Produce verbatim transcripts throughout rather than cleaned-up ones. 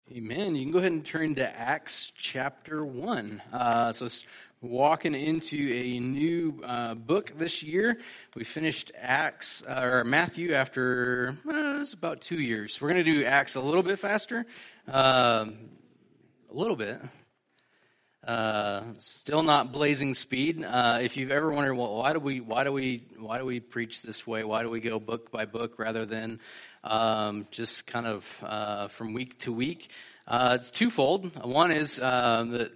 Amen. You can go ahead and turn to Acts chapter one. Uh, so it's walking into a new uh, book this year. We finished Acts uh, or Matthew after uh, it's about two years. We're going to do Acts a little bit faster, uh, a little bit. Uh, still not blazing speed. Uh, if you've ever wondered, well, why do we, why do we, why do we preach this way? Why do we go book by book rather than um, just kind of uh, from week to week? Uh, it's twofold. One is uh, that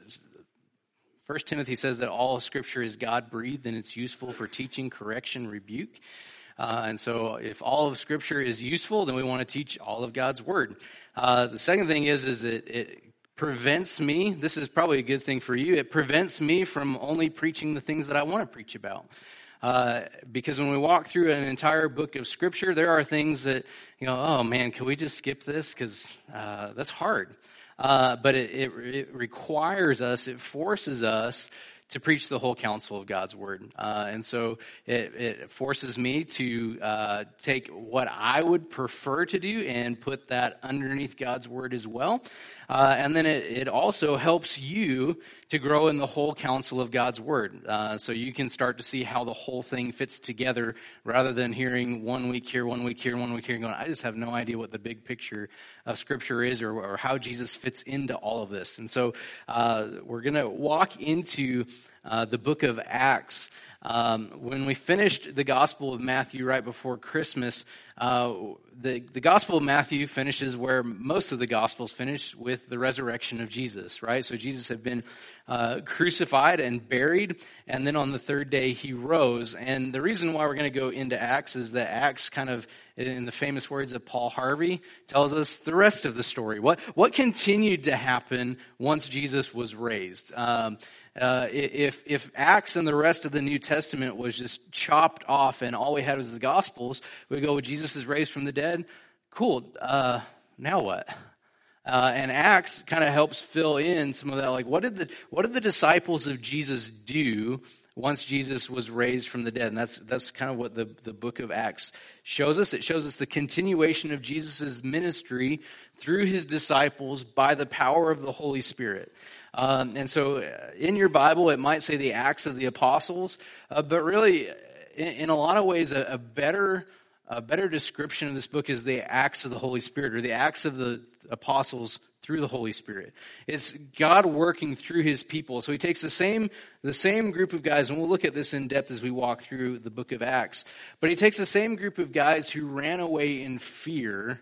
First Timothy says that all Scripture is God-breathed and it's useful for teaching, correction, rebuke. Uh, and so, if all of Scripture is useful, then we want to teach all of God's Word. Uh, the second thing is, is it, it prevents me, this is probably a good thing for you, it prevents me from only preaching the things that I want to preach about. Uh, because when we walk through an entire book of Scripture, there are things that, you know, oh man, can we just skip this? Because uh, that's hard. Uh, but it, it, it requires us, it forces us to preach the whole counsel of God's Word. Uh, and so it, it forces me to uh, take what I would prefer to do and put that underneath God's Word as well. Uh, and then it, it also helps you to grow in the whole counsel of God's Word. Uh, so you can start to see how the whole thing fits together rather than hearing one week here, one week here, one week here, and going, I just have no idea what the big picture of Scripture is or, or how Jesus fits into all of this. And so uh, we're going to walk into uh, the book of Acts. Um, when we finished the Gospel of Matthew right before Christmas, uh, the, the Gospel of Matthew finishes where most of the Gospels finish, with the resurrection of Jesus, right? So Jesus had been uh, crucified and buried, and then on the third day he rose. And the reason why we're going to go into Acts is that Acts kind of, in the famous words of Paul Harvey, tells us the rest of the story. What, what continued to happen once Jesus was raised? Um, Uh, if if Acts and the rest of the New Testament was just chopped off and all we had was the Gospels, we go, well, Jesus is raised from the dead. Cool. Uh, now what? Uh, and Acts kind of helps fill in some of that. Like, what did the what did the disciples of Jesus do once Jesus was raised from the dead? And that's that's kind of what the, the book of Acts shows us. It shows us the continuation of Jesus' ministry through his disciples by the power of the Holy Spirit. Um, and so in your Bible, it might say the Acts of the Apostles, uh, but really, in, in a lot of ways, a, a better a better description of this book is the Acts of the Holy Spirit, or the Acts of the Apostles through the Holy Spirit. It's God working through his people. So he takes the same the same group of guys, and we'll look at this in depth as we walk through the book of Acts, but he takes the same group of guys who ran away in fear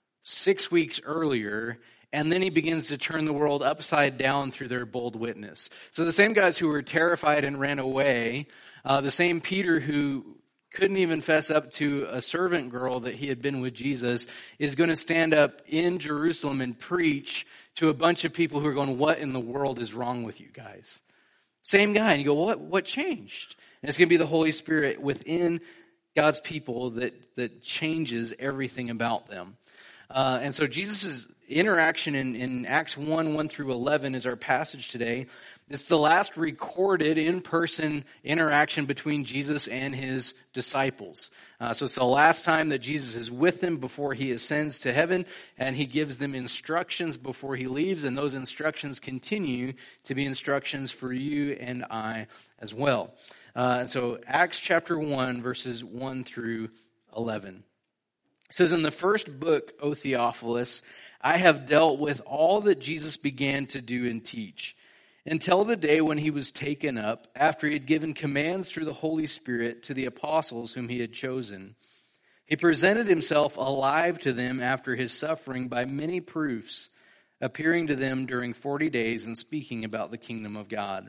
six weeks earlier, and then he begins to turn the world upside down through their bold witness. So the same guys who were terrified and ran away, uh, the same Peter who couldn't even fess up to a servant girl that he had been with Jesus, is going to stand up in Jerusalem and preach to a bunch of people who are going, what in the world is wrong with you guys? Same guy. And you go, what, what changed? And it's going to be the Holy Spirit within God's people that, that changes everything about them. Uh, and so Jesus' interaction in, in Acts one, one through eleven is our passage today. It's the last recorded in-person interaction between Jesus and his disciples. Uh, so it's the last time that Jesus is with them before he ascends to heaven, and he gives them instructions before he leaves, and those instructions continue to be instructions for you and I as well. Uh, so Acts chapter one, verses one through eleven. It says, in the first book, O Theophilus, I have dealt with all that Jesus began to do and teach, until the day when he was taken up, after he had given commands through the Holy Spirit to the apostles whom he had chosen. He presented himself alive to them after his suffering by many proofs, appearing to them during forty days and speaking about the kingdom of God.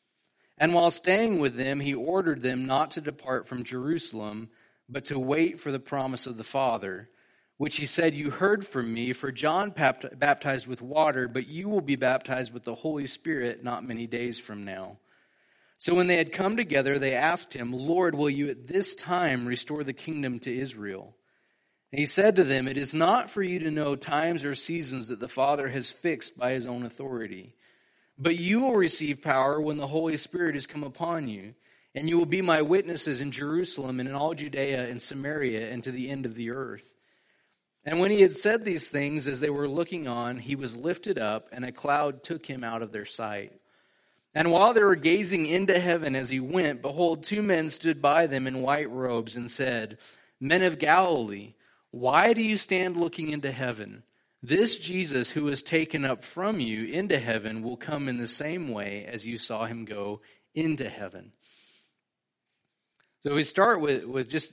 And while staying with them, he ordered them not to depart from Jerusalem, but to wait for the promise of the Father, which he said, you heard from me, for John baptized with water, but you will be baptized with the Holy Spirit not many days from now. So when they had come together, they asked him, Lord, will you at this time restore the kingdom to Israel? And he said to them, it is not for you to know times or seasons that the Father has fixed by his own authority, but you will receive power when the Holy Spirit has come upon you. And you will be my witnesses in Jerusalem and in all Judea and Samaria and to the end of the earth. And when he had said these things, as they were looking on, he was lifted up, and a cloud took him out of their sight. And while they were gazing into heaven as he went, behold, two men stood by them in white robes and said, Men of Galilee, why do you stand looking into heaven? This Jesus who was taken up from you into heaven will come in the same way as you saw him go into heaven. So we start with, with just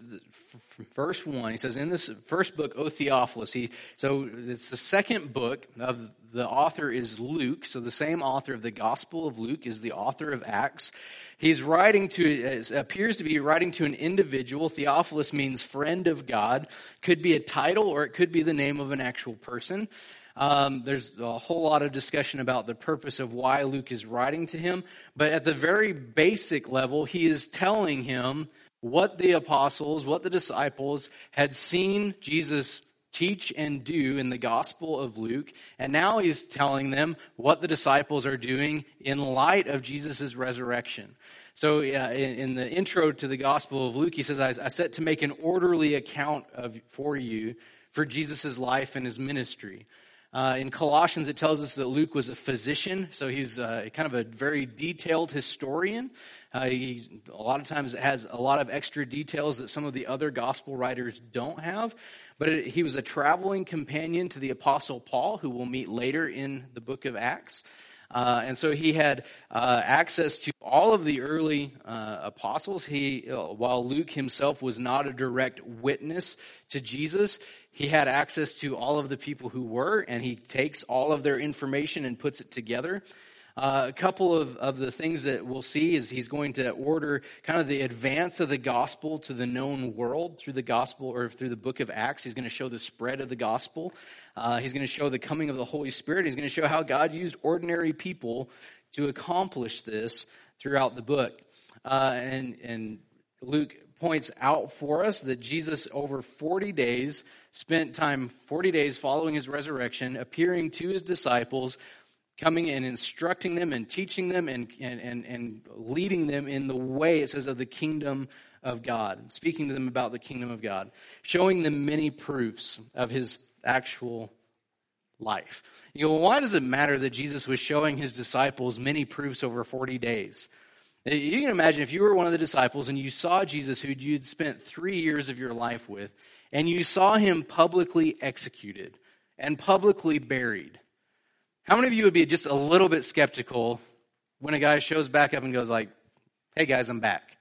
verse one. He says, in this first book, O Theophilus, he, so it's the second book of the author is Luke. So the same author of the Gospel of Luke is the author of Acts. He's writing to, appears to be writing to an individual. Theophilus means friend of God. Could be a title or it could be the name of an actual person. Um, there's a whole lot of discussion about the purpose of why Luke is writing to him. But at the very basic level, he is telling him what the apostles, what the disciples had seen Jesus teach and do in the Gospel of Luke. And now he's telling them what the disciples are doing in light of Jesus' resurrection. So uh, in, in the intro to the Gospel of Luke, he says, I, I set to make an orderly account of for you for Jesus' life and his ministry. Uh, in Colossians, it tells us that Luke was a physician, so he's uh, kind of a very detailed historian. Uh, he, a lot of times it has a lot of extra details that some of the other gospel writers don't have. But it, he was a traveling companion to the Apostle Paul, who we'll meet later in the book of Acts. Uh, and so he had uh, access to all of the early uh, apostles. He, uh, while Luke himself was not a direct witness to Jesus, he had access to all of the people who were, and he takes all of their information and puts it together. Uh, a couple of, of the things that we'll see is he's going to order kind of the advance of the gospel to the known world through the gospel or through the book of Acts. He's going to show the spread of the gospel. Uh, he's going to show the coming of the Holy Spirit. He's going to show how God used ordinary people to accomplish this throughout the book. Uh, and, and Luke points out for us that Jesus, over forty days, spent time, forty days following his resurrection, appearing to his disciples, coming and instructing them and teaching them and, and, and, and leading them in the way, it says, of the kingdom of God, speaking to them about the kingdom of God, showing them many proofs of his actual life. You go, well, why does it matter that Jesus was showing his disciples many proofs over forty days? You can imagine if you were one of the disciples and you saw Jesus, who you'd spent three years of your life with, and you saw him publicly executed and publicly buried. How many of you would be just a little bit skeptical when a guy shows back up and goes like, hey guys, I'm back?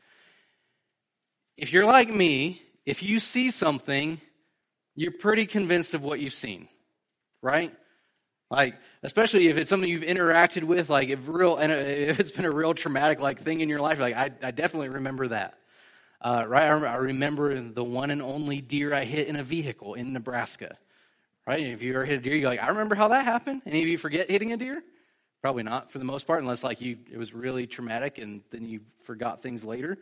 If you're like me, if you see something, you're pretty convinced of what you've seen, right? Like, especially if it's something you've interacted with, like if real, and if it's been a real traumatic like thing in your life, like I, I definitely remember that, uh, right? I remember the one and only deer I hit in a vehicle in Nebraska, right? If you ever hit a deer, you're like, I remember how that happened. Any of you forget hitting a deer? Probably not, for the most part, unless like you, it was really traumatic and then you forgot things later.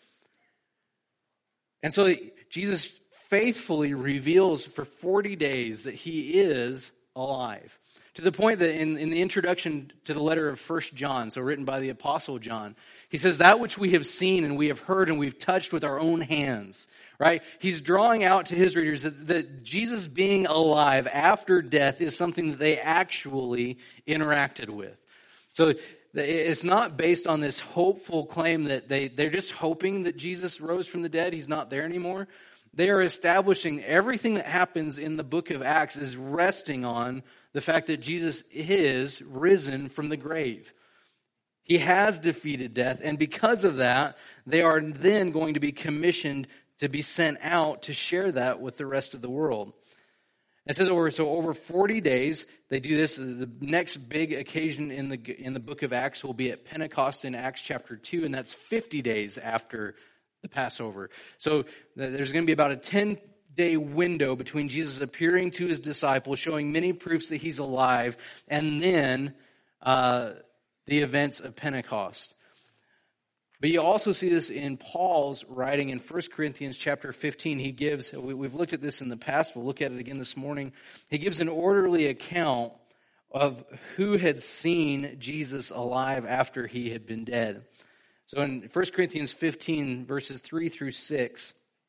And so Jesus faithfully reveals for forty days that he is alive. To the point that in, in the introduction to the letter of First John, so written by the Apostle John, he says, that which we have seen and we have heard and we've touched with our own hands, right? He's drawing out to his readers that, that Jesus being alive after death is something that they actually interacted with. So it's not based on this hopeful claim that they, they're just hoping that Jesus rose from the dead. He's not there anymore. They are establishing everything that happens in the book of Acts is resting on the fact that Jesus is risen from the grave. He has defeated death, and because of that, they are then going to be commissioned to be sent out to share that with the rest of the world. It says over so over forty days they do this. The next big occasion in the in the book of Acts will be at Pentecost in Acts chapter two, and that's fifty days after the Passover. So there's going to be about a ten-day window between Jesus appearing to his disciples, showing many proofs that he's alive, and then uh, the events of Pentecost. But you also see this in Paul's writing in First Corinthians chapter fifteen. He gives, we've looked at this in the past, we'll look at it again this morning. He gives an orderly account of who had seen Jesus alive after he had been dead. So in First Corinthians fifteen, verses three through six,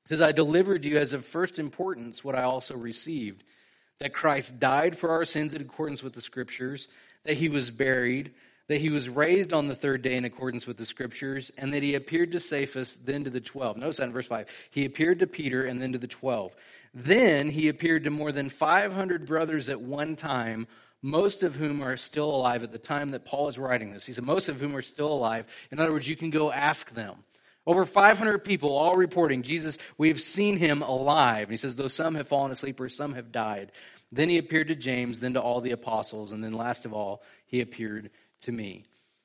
It says, I delivered you as of first importance what I also received, that Christ died for our sins in accordance with the Scriptures, that he was buried, that he was raised on the third day in accordance with the Scriptures, and that he appeared to Cephas, then to the twelve. Notice that in verse five. He appeared to Peter and then to the twelve. Then he appeared to more than five hundred brothers at one time, most of whom are still alive at the time that Paul is writing this. He said, most of whom are still alive. In other words, you can go ask them. Over five hundred people all reporting, Jesus, we've seen him alive. And he says, though some have fallen asleep or some have died. Then he appeared to James, then to all the apostles, and then last of all, he appeared to me.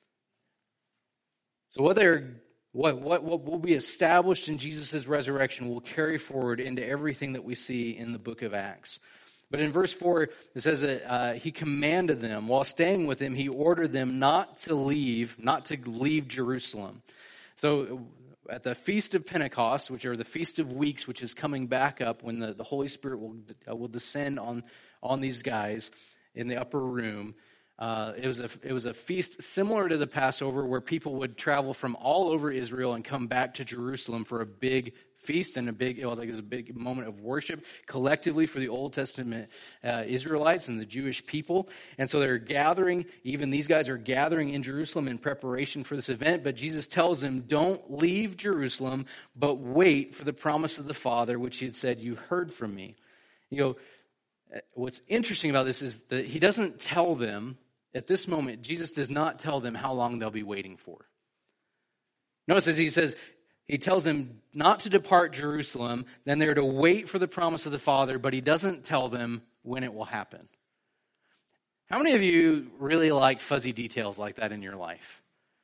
So what they're what what what will be established in Jesus' resurrection will carry forward into everything that we see in the book of Acts. But in verse four, it says that uh, he commanded them, while staying with him, he ordered them not to leave, not to leave Jerusalem. So at the Feast of Pentecost, which are the Feast of Weeks, which is coming back up when the, the Holy Spirit will uh, will descend on, on these guys in the upper room, uh, it was a it was a feast similar to the Passover, where people would travel from all over Israel and come back to Jerusalem for a big feast and a big it was like it was a big moment of worship collectively for the Old Testament uh, Israelites and the Jewish people. And so they're gathering, even these guys are gathering in Jerusalem in preparation for this event, but Jesus tells them, don't leave Jerusalem, but wait for the promise of the Father, which he had said, you heard from me. You know, what's interesting about this is that he doesn't tell them, at this moment, Jesus does not tell them how long they'll be waiting for. Notice as he says, he tells them not to depart Jerusalem, then they're to wait for the promise of the Father, but he doesn't tell them when it will happen. How many of you really like fuzzy details like that in your life?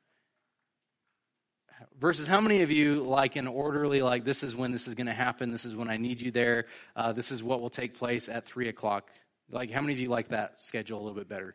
Versus how many of you like an orderly, like this is when this is going to happen, this is when I need you there, uh, this is what will take place at three o'clock. Like how many of you like that schedule a little bit better?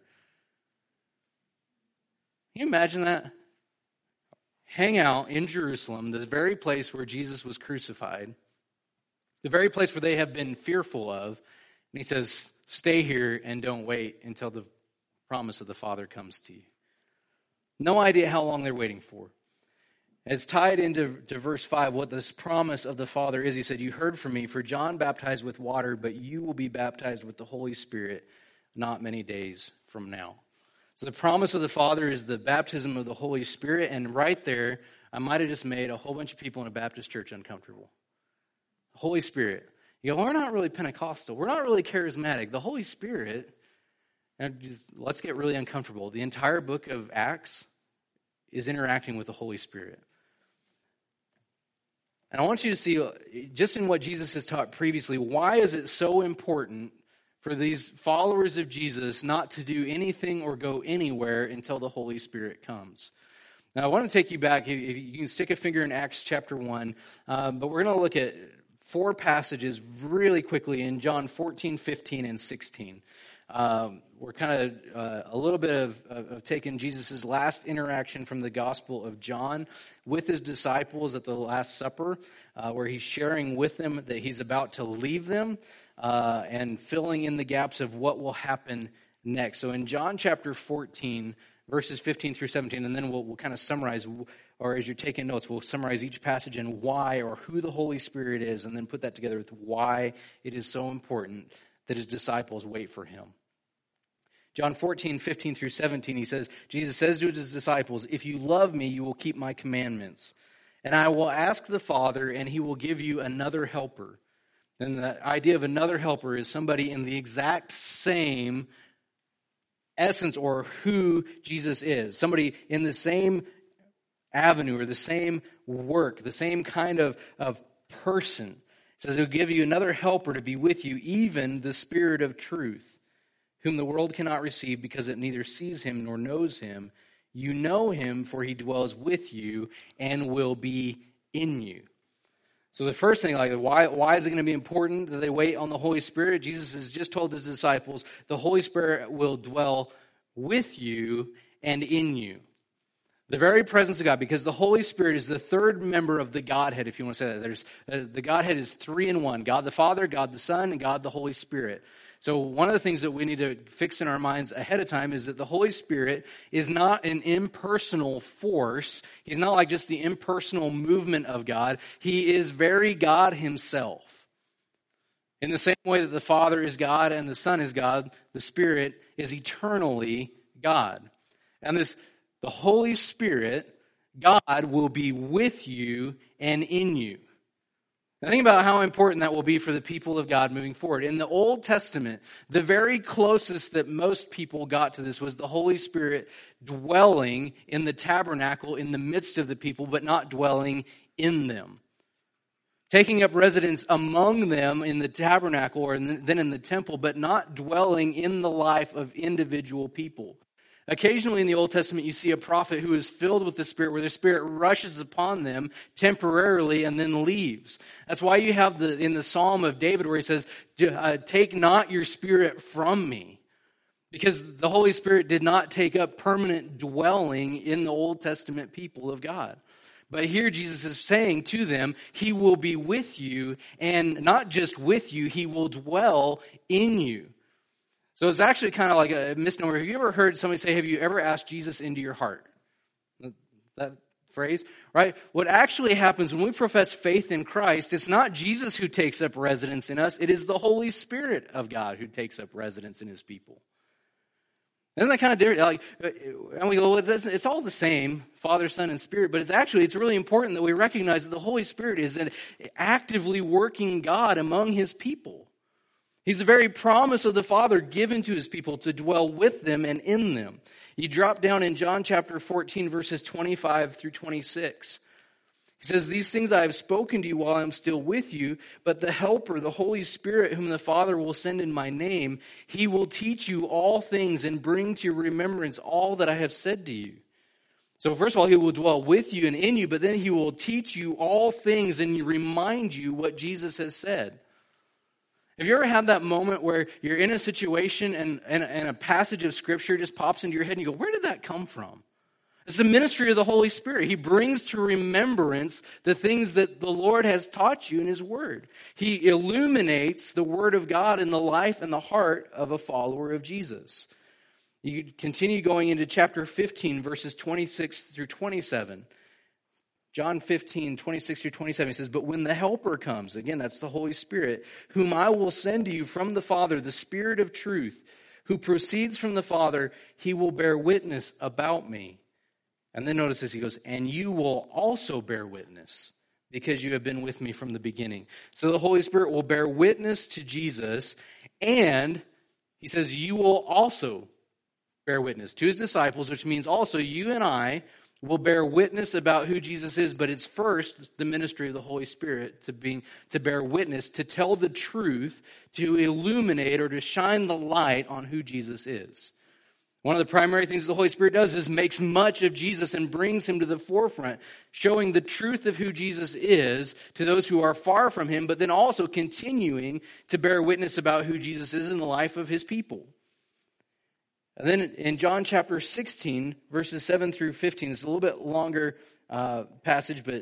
Can you imagine that? Hang out in Jerusalem, the very place where Jesus was crucified, the very place where they have been fearful of. And he says, stay here and don't wait until the promise of the Father comes to you. No idea how long they're waiting for. It's tied into to verse five, what this promise of the Father is. He said, you heard from me, for John baptized with water, but you will be baptized with the Holy Spirit not many days from now. So the promise of the Father is the baptism of the Holy Spirit, and right there, I might have just made a whole bunch of people in a Baptist church uncomfortable. The Holy Spirit. You go, well, we're not really Pentecostal. We're not really charismatic. The Holy Spirit, and just, let's get really uncomfortable. The entire book of Acts is interacting with the Holy Spirit. And I want you to see, just in what Jesus has taught previously, why is it so important for these followers of Jesus not to do anything or go anywhere until the Holy Spirit comes. Now, I want to take you back. You can stick a finger in Acts chapter one, um, but we're going to look at four passages really quickly in John fourteen, fifteen, and sixteen. Um, we're kind of uh, a little bit of, of, of taking Jesus' last interaction from the Gospel of John with his disciples at the Last Supper, uh, where he's sharing with them that he's about to leave them, uh, and filling in the gaps of what will happen next. So in John chapter fourteen, verses fifteen through seventeen, and then we'll, we'll kind of summarize, or as you're taking notes, we'll summarize each passage and why or who the Holy Spirit is, and then put that together with why it is so important that his disciples wait for him. John fourteen, fifteen through seventeen, he says, Jesus says to his disciples, if you love me, you will keep my commandments. And I will ask the Father, and he will give you another helper. And the idea of another helper is somebody in the exact same essence or who Jesus is. Somebody in the same avenue or the same work, the same kind of, of person. It says he'll give you another helper to be with you, even the Spirit of truth, whom the world cannot receive because it neither sees him nor knows him. You know him, for he dwells with you and will be in you. So the first thing, like, why, why is it going to be important that they wait on the Holy Spirit? Jesus has just told his disciples, the Holy Spirit will dwell with you and in you. The very presence of God, because the Holy Spirit is the third member of the Godhead, if you want to say that. There's uh, the Godhead is three in one. God the Father, God the Son, and God the Holy Spirit. So one of the things that we need to fix in our minds ahead of time is that the Holy Spirit is not an impersonal force. He's not like just the impersonal movement of God. He is very God himself. In the same way that the Father is God and the Son is God, the Spirit is eternally God. And this The Holy Spirit, God, will be with you and in you. Now think about how important that will be for the people of God moving forward. In the Old Testament, the very closest that most people got to this was the Holy Spirit dwelling in the tabernacle in the midst of the people, but not dwelling in them. Taking up residence among them in the tabernacle or then in the temple, but not dwelling in the life of individual people. Occasionally in the Old Testament, you see a prophet who is filled with the Spirit, where the Spirit rushes upon them temporarily and then leaves. That's why you have the in the Psalm of David where he says, "Take not your Spirit from me." Because the Holy Spirit did not take up permanent dwelling in the Old Testament people of God. But here Jesus is saying to them, He will be with you, and not just with you, He will dwell in you. So it's actually kind of like a misnomer. Have you ever heard somebody say, have you ever asked Jesus into your heart? That phrase, right? What actually happens when we profess faith in Christ, it's not Jesus who takes up residence in us. It is the Holy Spirit of God who takes up residence in His people. Isn't that kind of different? Like, and we go, well, it's all the same, Father, Son, and Spirit. But it's actually, it's really important that we recognize that the Holy Spirit is an actively working God among His people. He's the very promise of the Father given to His people to dwell with them and in them. You drop down in John chapter fourteen, verses twenty-five through twenty-six. He says, "These things I have spoken to you while I am still with you, but the Helper, the Holy Spirit, whom the Father will send in my name, He will teach you all things and bring to your remembrance all that I have said to you." So first of all, He will dwell with you and in you, but then He will teach you all things and remind you what Jesus has said. Have you ever had that moment where you're in a situation and, and, and a passage of Scripture just pops into your head and you go, where did that come from? It's the ministry of the Holy Spirit. He brings to remembrance the things that the Lord has taught you in His Word. He illuminates the Word of God in the life and the heart of a follower of Jesus. You continue going into chapter fifteen, verses twenty-six through twenty-seven. John fifteen, twenty-six through twenty-seven, he says, "But when the Helper comes," again, that's the Holy Spirit, "whom I will send to you from the Father, the Spirit of truth, who proceeds from the Father, He will bear witness about me." And then notice this, he goes, "And you will also bear witness, because you have been with me from the beginning." So the Holy Spirit will bear witness to Jesus, and he says, you will also bear witness to His disciples, which means also you and I will bear witness about who Jesus is, but it's first the ministry of the Holy Spirit to be, to bear witness, to tell the truth, to illuminate or to shine the light on who Jesus is. One of the primary things the Holy Spirit does is makes much of Jesus and brings Him to the forefront, showing the truth of who Jesus is to those who are far from Him, but then also continuing to bear witness about who Jesus is in the life of His people. And then in John chapter sixteen, verses seven through fifteen, it's a little bit longer uh, passage, but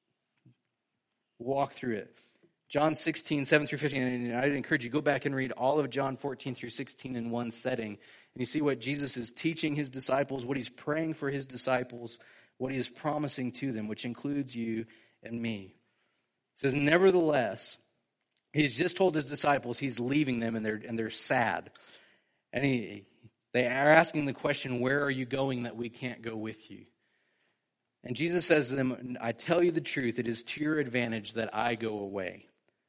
walk through it. John sixteen, seven through fifteen, and I'd encourage you, go back and read all of John fourteen through sixteen in one setting. And you see what Jesus is teaching His disciples, what He's praying for His disciples, what He is promising to them, which includes you and me. It says, "Nevertheless," He's just told His disciples He's leaving them and they're, and they're sad. And he... They are asking the question, where are you going that we can't go with you? And Jesus says to them, "I tell you the truth, it is to your advantage that I go away.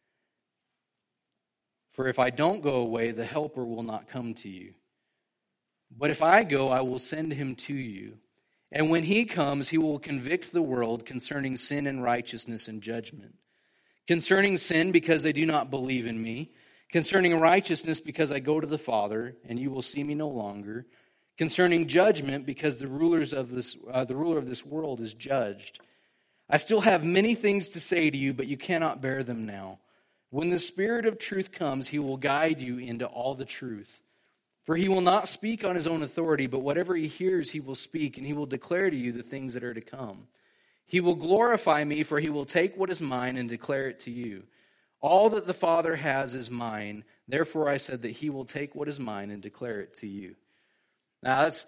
For if I don't go away, the Helper will not come to you. But if I go, I will send Him to you. And when He comes, He will convict the world concerning sin and righteousness and judgment. Concerning sin, because they do not believe in me. Concerning righteousness, because I go to the Father, and you will see me no longer. Concerning judgment, because the rulers of this, uh, the ruler of this world is judged. I still have many things to say to you, but you cannot bear them now. When the Spirit of truth comes, He will guide you into all the truth. For he will not speak on his own authority, but whatever he hears he will speak, and he will declare to you the things that are to come. He will glorify me, for he will take what is mine and declare it to you. All that the Father has is mine. Therefore I said that he will take what is mine and declare it to you. Now that's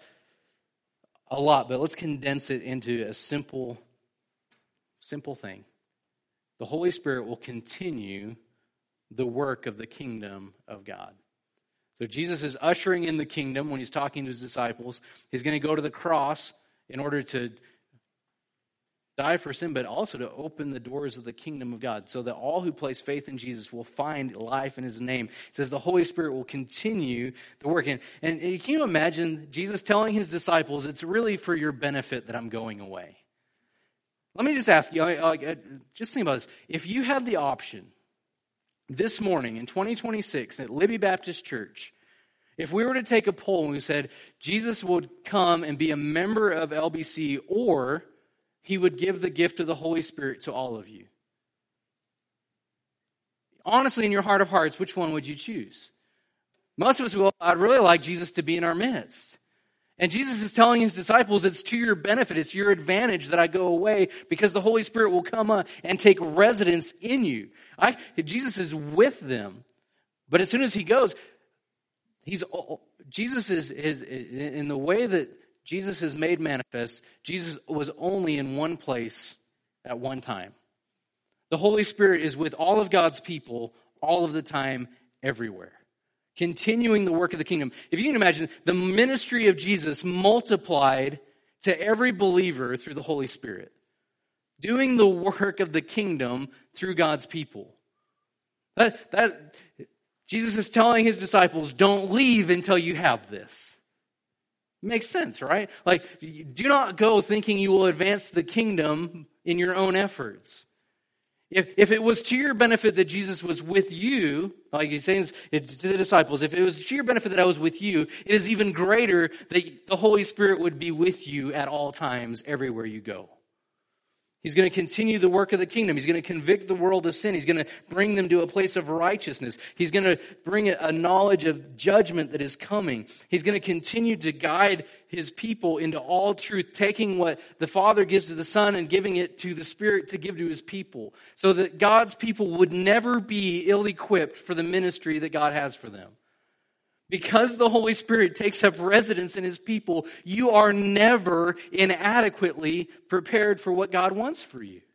a lot, but let's condense it into a simple, simple thing. The Holy Spirit will continue the work of the kingdom of God. So Jesus is ushering in the kingdom when he's talking to his disciples. He's going to go to the cross in order to die for sin, but also to open the doors of the kingdom of God so that all who place faith in Jesus will find life in his name. It says the Holy Spirit will continue the work. And, and can you imagine Jesus telling his disciples, it's really for your benefit that I'm going away? Let me just ask you, just think about this. If you had the option this morning in twenty twenty-six at Libby Baptist Church, if we were to take a poll and we said Jesus would come and be a member of L B C, or he would give the gift of the Holy Spirit to all of you, honestly, in your heart of hearts, which one would you choose? Most of us will, I'd really like Jesus to be in our midst. And Jesus is telling his disciples, it's to your benefit, it's your advantage that I go away, because the Holy Spirit will come uh, and take residence in you. I, Jesus is with them. But as soon as he goes, he's Jesus is, is in the way that Jesus is made manifest, Jesus was only in one place at one time. The Holy Spirit is with all of God's people all of the time, everywhere. Continuing the work of the kingdom. If you can imagine, the ministry of Jesus multiplied to every believer through the Holy Spirit. Doing the work of the kingdom through God's people. That, that Jesus is telling his disciples, don't leave until you have this. Makes sense, right? Like, do not go thinking you will advance the kingdom in your own efforts. If, if it was to your benefit that Jesus was with you, like he's saying to the disciples, if it was to your benefit that I was with you, it is even greater that the Holy Spirit would be with you at all times, everywhere you go. He's going to continue the work of the kingdom. He's going to convict the world of sin. He's going to bring them to a place of righteousness. He's going to bring a knowledge of judgment that is coming. He's going to continue to guide his people into all truth, taking what the Father gives to the Son and giving it to the Spirit to give to his people, so that God's people would never be ill-equipped for the ministry that God has for them. Because the Holy Spirit takes up residence in his people, you are never inadequately prepared for what God wants for you.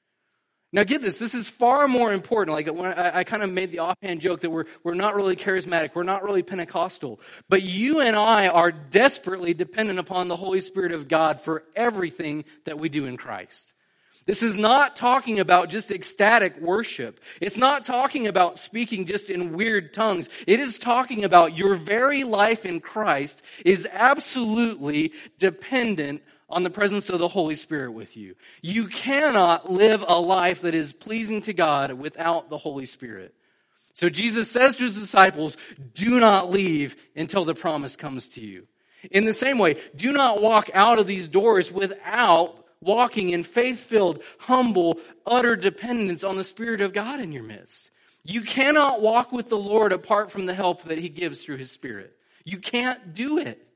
Now get this, this is far more important. Like when I, I kind of made the offhand joke that we're, we're not really charismatic, we're not really Pentecostal. But you and I are desperately dependent upon the Holy Spirit of God for everything that we do in Christ. This is not talking about just ecstatic worship. It's not talking about speaking just in weird tongues. It is talking about your very life in Christ is absolutely dependent on the presence of the Holy Spirit with you. You cannot live a life that is pleasing to God without the Holy Spirit. So Jesus says to his disciples, do not leave until the promise comes to you. In the same way, do not walk out of these doors without walking in faith-filled, humble, utter dependence on the Spirit of God in your midst. You cannot walk with the Lord apart from the help that he gives through his Spirit. You can't do it.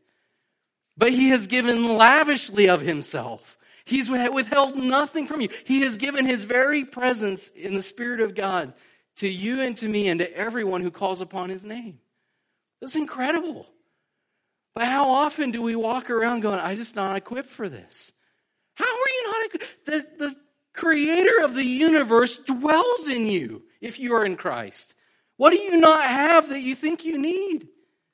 But he has given lavishly of himself. He's withheld nothing from you. He has given his very presence in the Spirit of God to you and to me and to everyone who calls upon his name. That's incredible. But how often do we walk around going, I'm just not equipped for this? How are you not? The, the creator of the universe dwells in you if you are in Christ. What do you not have that you think you need?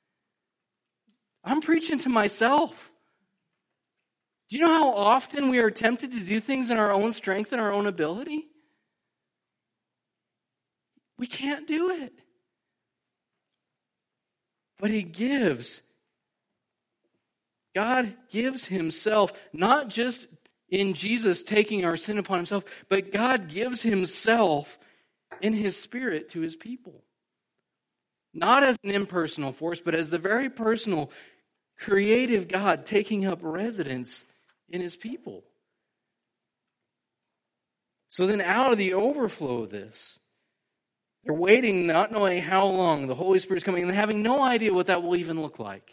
I'm preaching to myself. Do you know how often we are tempted to do things in our own strength and our own ability? We can't do it. But he gives. God gives himself, not just in Jesus taking our sin upon himself, but God gives himself in his Spirit to his people. Not as an impersonal force, but as the very personal, creative God taking up residence in his people. So then out of the overflow of this, They're waiting, not knowing how long the Holy Spirit is coming, and having no idea what that will even look like.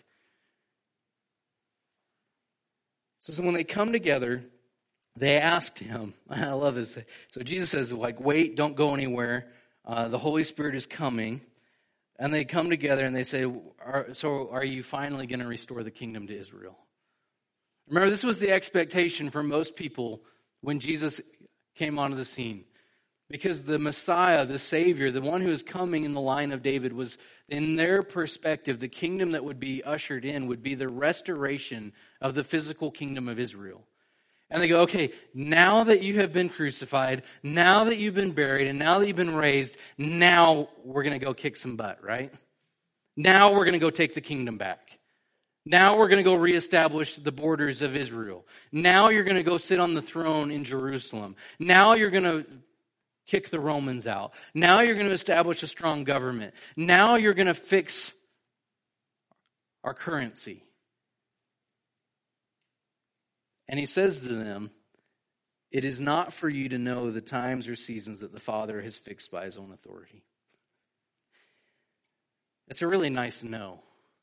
So when they come together, they asked him. I love this. So Jesus says, like, wait, don't go anywhere. Uh, the Holy Spirit is coming. And they come together and they say, are, so are you finally going to restore the kingdom to Israel? Remember, this was the expectation for most people when Jesus came onto the scene. Because the Messiah, the Savior, the one who is coming in the line of David was, in their perspective, the kingdom that would be ushered in would be the restoration of the physical kingdom of Israel. And they go, okay, now that you have been crucified, now that you've been buried, and now that you've been raised, now we're going to go kick some butt, right? Now we're going to go take the kingdom back. Now we're going to go reestablish the borders of Israel. Now you're going to go sit on the throne in Jerusalem. Now you're going to kick the Romans out. Now you're going to establish a strong government. Now you're going to fix our currency. And he says to them, it is not for you to know the times or seasons that the Father has fixed by his own authority. It's a really nice no.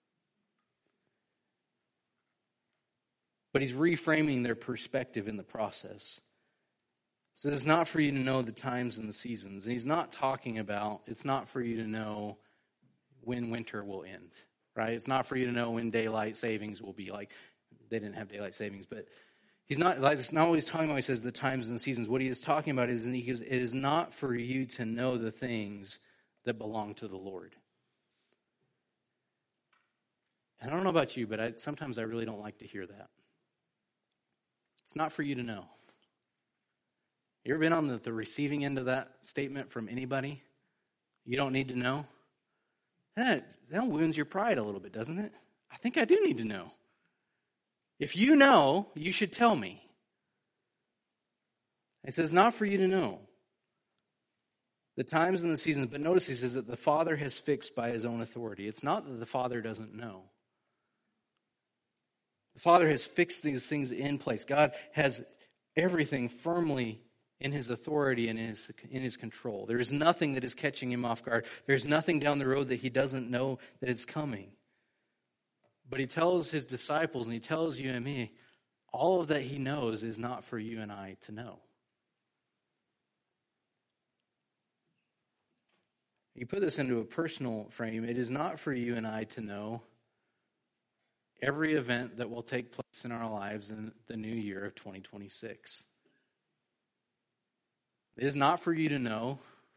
But he's reframing their perspective in the process. So it's not for you to know the times and the seasons. And he's not talking about, it's not for you to know when winter will end, right? It's not for you to know when daylight savings will be. Like, they didn't have daylight savings, but he's not, like, it's not what he's talking about. He says the times and the seasons. What he is talking about is, he goes, it is not for you to know the things that belong to the Lord. And I don't know about you, but I, sometimes I really don't like to hear that. It's not for you to know. You ever been on the, the receiving end of that statement from anybody? You don't need to know? That, that wounds your pride a little bit, doesn't it? I think I do need to know. If you know, you should tell me. It says not for you to know the times and the seasons, but notice he says that the Father has fixed by his own authority. It's not that the Father doesn't know. The Father has fixed these things in place. God has everything firmly in his authority and in his, in his control. There is nothing that is catching him off guard. There's nothing down the road that he doesn't know that is coming. But he tells his disciples and he tells you and me, all of that he knows is not for you and I to know. You put this into a personal frame, it is not for you and I to know every event that will take place in our lives in the new year of twenty twenty-six. It is not for you to know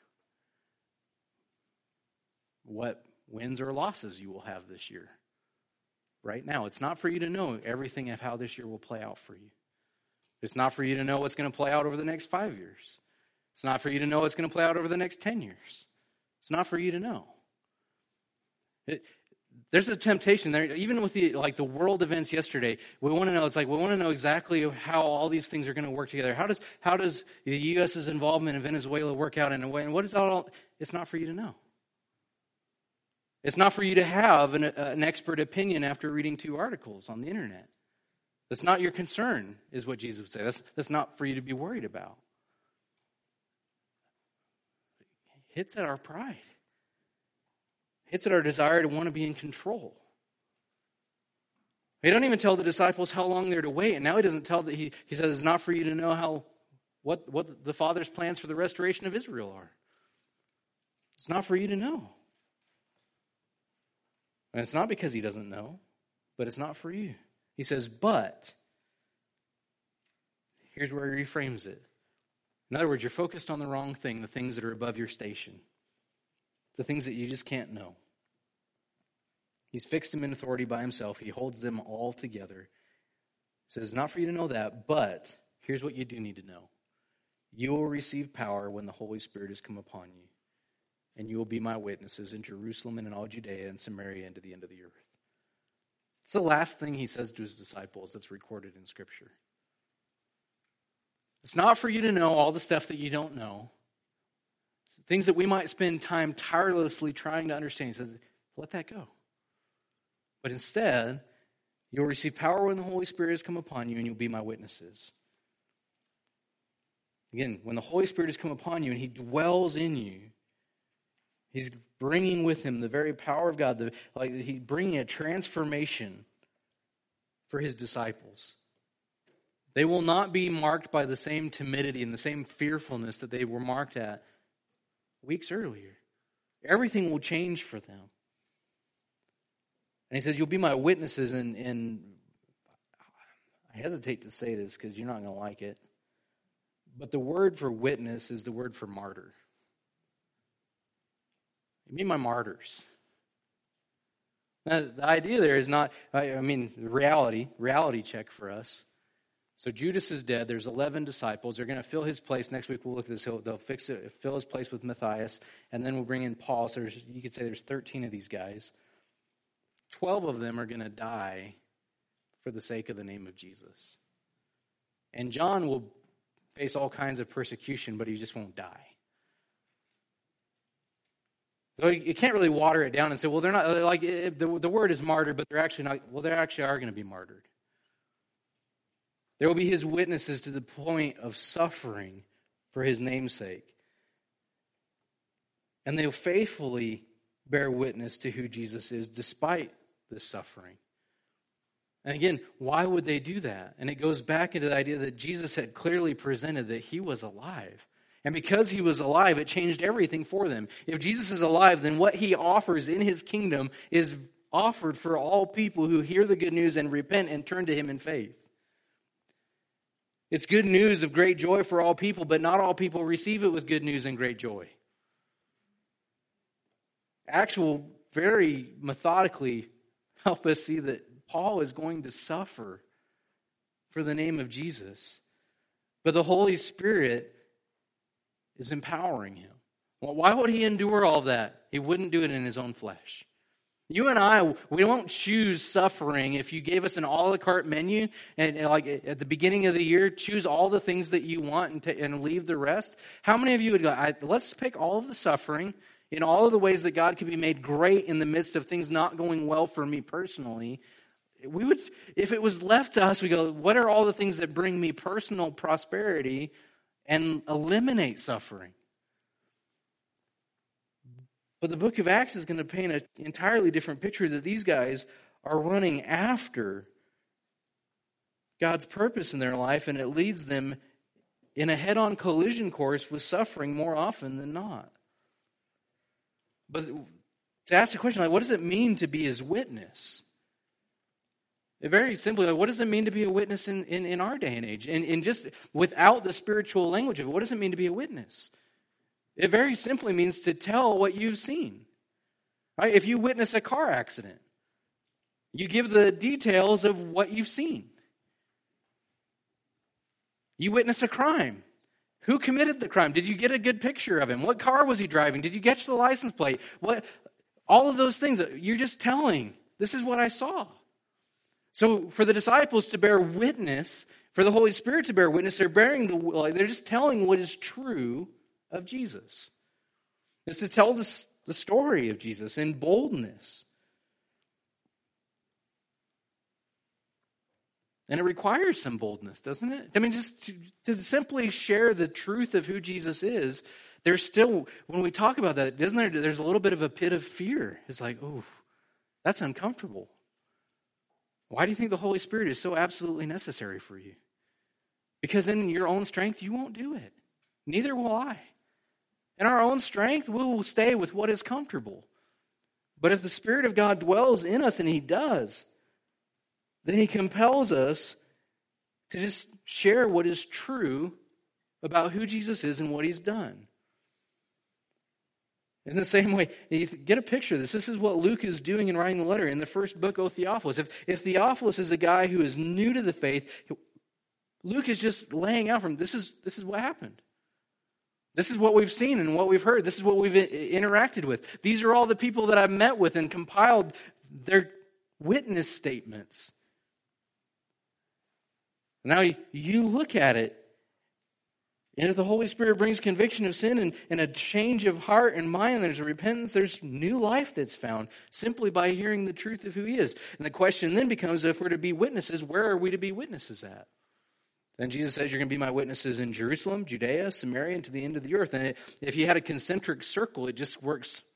what wins or losses you will have this year. Right now, it's not for you to know everything of how this year will play out for you. It's not for you to know what's going to play out over the next five years. It's not for you to know what's going to play out over the next ten years. It's not for you to know. It, there's a temptation there, even with the like the world events yesterday. We want to know. It's like we want to know exactly how all these things are going to work together. How does how does the U S's involvement in Venezuela work out in a way? And what is all? It's not for you to know. It's not for you to have an, an expert opinion after reading two articles on the internet. That's not your concern, is what Jesus would say. That's that's not for you to be worried about. It hits at our pride. It's at our desire to want to be in control. He don't even tell the disciples how long they're to wait. And now he doesn't tell that he, he says it's not for you to know how what, what the Father's plans for the restoration of Israel are. It's not for you to know. And it's not because he doesn't know, but it's not for you. He says, but, here's where he reframes it. In other words, you're focused on the wrong thing, the things that are above your station. The things that you just can't know. He's fixed them in authority by himself. He holds them all together. He says, it's not for you to know that, but here's what you do need to know. You will receive power when the Holy Spirit has come upon you, and you will be my witnesses in Jerusalem and in all Judea and Samaria and to the end of the earth. It's the last thing he says to his disciples that's recorded in Scripture. It's not for you to know all the stuff that you don't know. Things that we might spend time tirelessly trying to understand. He says, let that go. But instead, you'll receive power when the Holy Spirit has come upon you, and you'll be my witnesses. Again, when the Holy Spirit has come upon you and he dwells in you, He's bringing with him the very power of God. The, like he's bringing a transformation for his disciples. They will not be marked by the same timidity and the same fearfulness that they were marked at weeks earlier. Everything will change for them. And he says, you'll be my witnesses, and, and I hesitate to say this because you're not going to like it, but the word for witness is the word for martyr. You be my martyrs. Now, the idea there is not, I, I mean, reality, reality check for us. So Judas is dead. There's eleven disciples. They're going to fill his place. Next week we'll look at this. They'll fix it, fill his place with Matthias, and then we'll bring in Paul. So there's, you could say there's thirteen of these guys. Twelve of them are going to die for the sake of the name of Jesus. And John will face all kinds of persecution, but he just won't die. So you can't really water it down and say, well, they're not, like, the, the word is martyred, but they're actually not, well, they actually are going to be martyred. There will be his witnesses to the point of suffering for his namesake. And they'll faithfully bear witness to who Jesus is despite this suffering. And again, why would they do that? And it goes back into the idea that Jesus had clearly presented that he was alive. And because he was alive, it changed everything for them. If Jesus is alive, then what he offers in his kingdom is offered for all people who hear the good news and repent and turn to him in faith. It's good news of great joy for all people, but not all people receive it with good news and great joy. Acts will very methodically help us see that Paul is going to suffer for the name of Jesus. But the Holy Spirit is empowering him. Well, why would he endure all that? He wouldn't do it in his own flesh. You and I, we won't choose suffering. If you gave us an a la carte menu, and, and like at the beginning of the year, choose all the things that you want and, t- and leave the rest. How many of you would go, I, let's pick all of the suffering in all of the ways that God can be made great in the midst of things not going well for me personally? We would, if it was left to us, we go, what are all the things that bring me personal prosperity and eliminate suffering? But the book of Acts is going to paint an entirely different picture, that these guys are running after God's purpose in their life, and it leads them in a head-on collision course with suffering more often than not. But to ask the question, like, what does it mean to be his witness? It very simply, like, what does it mean to be a witness in, in, in our day and age? And, and just without the spiritual language of it, what does it mean to be a witness? It very simply means to tell what you've seen. Right? If you witness a car accident, you give the details of what you've seen. You witness a crime. Who committed the crime? Did you get a good picture of him? What car was he driving? Did you catch the license plate? What? All of those things. You're just telling, this is what I saw. So for the disciples to bear witness, for the Holy Spirit to bear witness, they're bearing the, like, they're just telling what is true of Jesus. It's to tell this, the story of Jesus in boldness. And it requires some boldness, doesn't it? I mean, just to, to simply share the truth of who Jesus is, there's still, when we talk about that, doesn't there, there's a little bit of a pit of fear. It's like, oh, that's uncomfortable. Why do you think the Holy Spirit is so absolutely necessary for you? Because in your own strength, you won't do it. Neither will I. In our own strength, we will stay with what is comfortable. But if the Spirit of God dwells in us, and he does, then he compels us to just share what is true about who Jesus is and what he's done. In the same way, you get a picture of this. This is what Luke is doing in writing the letter in the first book, O Theophilus. If, if Theophilus is a guy who is new to the faith, Luke is just laying out for him, this is, this is what happened. This is what we've seen and what we've heard. This is what we've interacted with. These are all the people that I've met with and compiled their witness statements. Now you look at it, and if the Holy Spirit brings conviction of sin and, and a change of heart and mind, there's a repentance, there's new life that's found simply by hearing the truth of who he is. And the question then becomes, if we're to be witnesses, where are we to be witnesses at? Then Jesus says, you're going to be my witnesses in Jerusalem, Judea, Samaria, and to the end of the earth. And if you had a concentric circle, it just works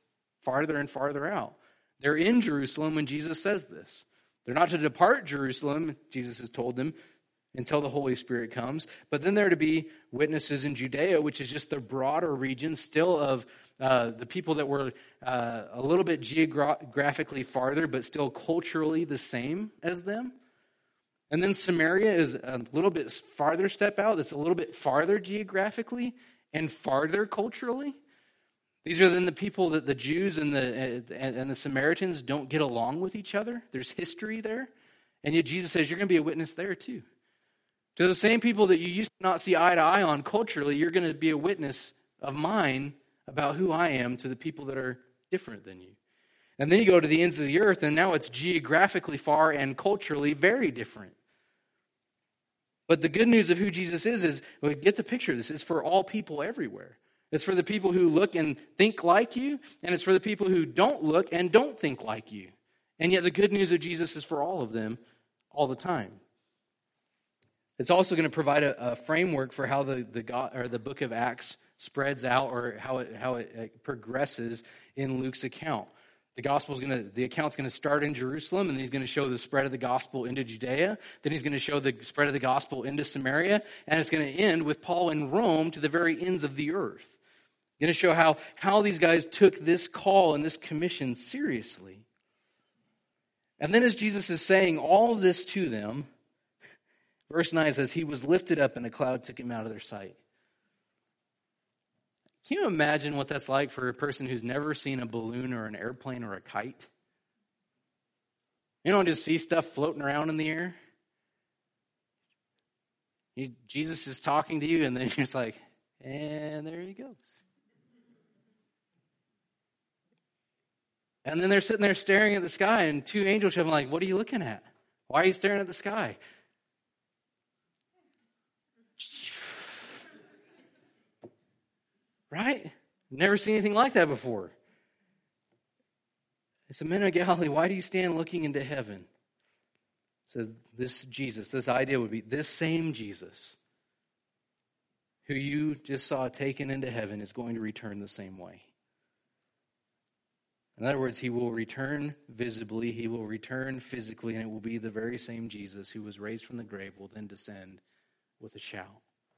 farther and farther out. They're in Jerusalem when Jesus says this. They're not to depart Jerusalem, Jesus has told them, until the Holy Spirit comes. But then they're to be witnesses in Judea, which is just the broader region still of uh, the people that were uh, a little bit geographically farther, but still culturally the same as them. And then Samaria is a little bit farther step out. That's a little bit farther geographically and farther culturally. These are then the people that the Jews and the and the Samaritans don't get along with each other. There's history there. And yet Jesus says you're going to be a witness there too. To the same people that you used to not see eye to eye on culturally, you're going to be a witness of mine about who I am to the people that are different than you. And then you go to the ends of the earth, and now it's geographically far and culturally very different. But the good news of who Jesus is, is, well, get the picture of this, it's for all people everywhere. It's for the people who look and think like you, and it's for the people who don't look and don't think like you. And yet the good news of Jesus is for all of them all the time. It's also going to provide a, a framework for how the the, God, or the book of Acts spreads out, or how it how it, it progresses in Luke's account. The gospel's going to the account's going to start in Jerusalem, and he's going to show the spread of the gospel into Judea. Then he's going to show the spread of the gospel into Samaria, and it's going to end with Paul in Rome to the very ends of the earth. He's going to show how how these guys took this call and this commission seriously. And then as Jesus is saying all of this to them, verse nine says, he was lifted up and a cloud took him out of their sight. Can you imagine what that's like for a person who's never seen a balloon or an airplane or a kite? You don't just see stuff floating around in the air. You, Jesus is talking to you, and then you're just like, and there he goes. And then they're sitting there staring at the sky, and two angels show up, like, what are you looking at? Why are you staring at the sky? Right? Never seen anything like that before. It's a men of Galilee, why do you stand looking into heaven? So this Jesus, this idea would be this same Jesus who you just saw taken into heaven is going to return the same way. In other words, he will return visibly, he will return physically, and it will be the very same Jesus who was raised from the grave will then descend with a shout.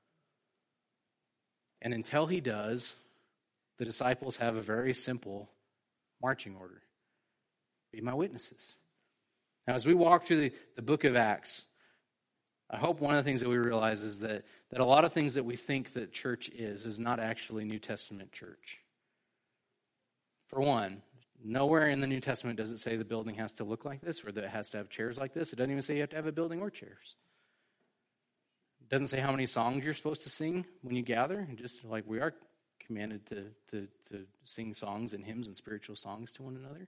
And until he does, the disciples have a very simple marching order. Be my witnesses. Now, as we walk through the, the book of Acts, I hope one of the things that we realize is that, that a lot of things that we think that church is, is not actually New Testament church. For one, nowhere in the New Testament does it say the building has to look like this or that it has to have chairs like this. It doesn't even say you have to have a building or chairs. It doesn't say how many songs you're supposed to sing when you gather. Just like we are commanded to, to, to sing songs and hymns and spiritual songs to one another.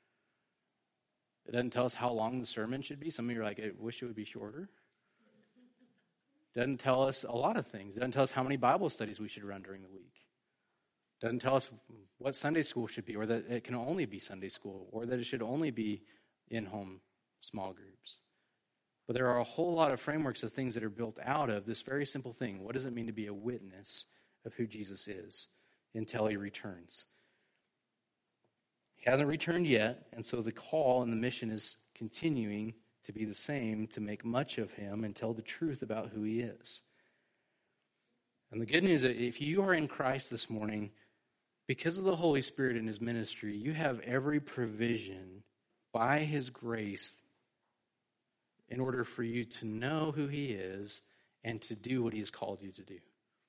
It doesn't tell us how long the sermon should be. Some of you are like, I wish it would be shorter. It doesn't tell us a lot of things. It doesn't tell us how many Bible studies we should run during the week. It doesn't tell us what Sunday school should be, or that it can only be Sunday school, or that it should only be in-home small groups. But there are a whole lot of frameworks of things that are built out of this very simple thing. What does it mean to be a witness of who Jesus is until he returns? He hasn't returned yet, and so the call and the mission is continuing to be the same, to make much of him and tell the truth about who he is. And the good news is that if you are in Christ this morning, because of the Holy Spirit and his ministry, you have every provision by his grace in order for you to know who he is and to do what he has called you to do.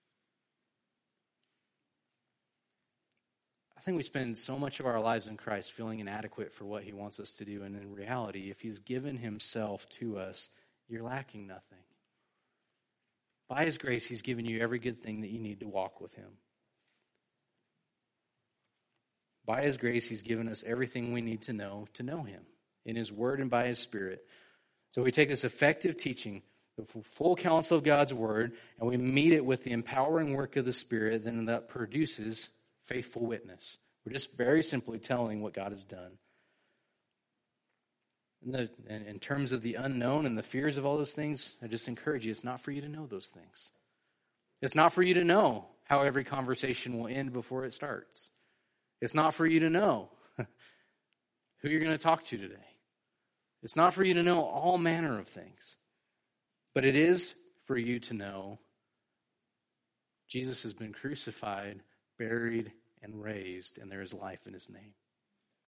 I think we spend so much of our lives in Christ feeling inadequate for what he wants us to do. And in reality, if he's given himself to us, you're lacking nothing. By his grace, he's given you every good thing that you need to walk with him. By his grace, he's given us everything we need to know to know him in his word and by his Spirit. So we take this effective teaching, the full counsel of God's word, and we meet it with the empowering work of the Spirit, then that produces faithful witness. We're just very simply telling what God has done. In, the, in terms of the unknown and the fears of all those things, I just encourage you, it's not for you to know those things. It's not for you to know how every conversation will end before it starts. It's not for you to know who you're going to talk to today. It's not for you to know all manner of things, but it is for you to know Jesus has been crucified, buried, and raised, and there is life in his name.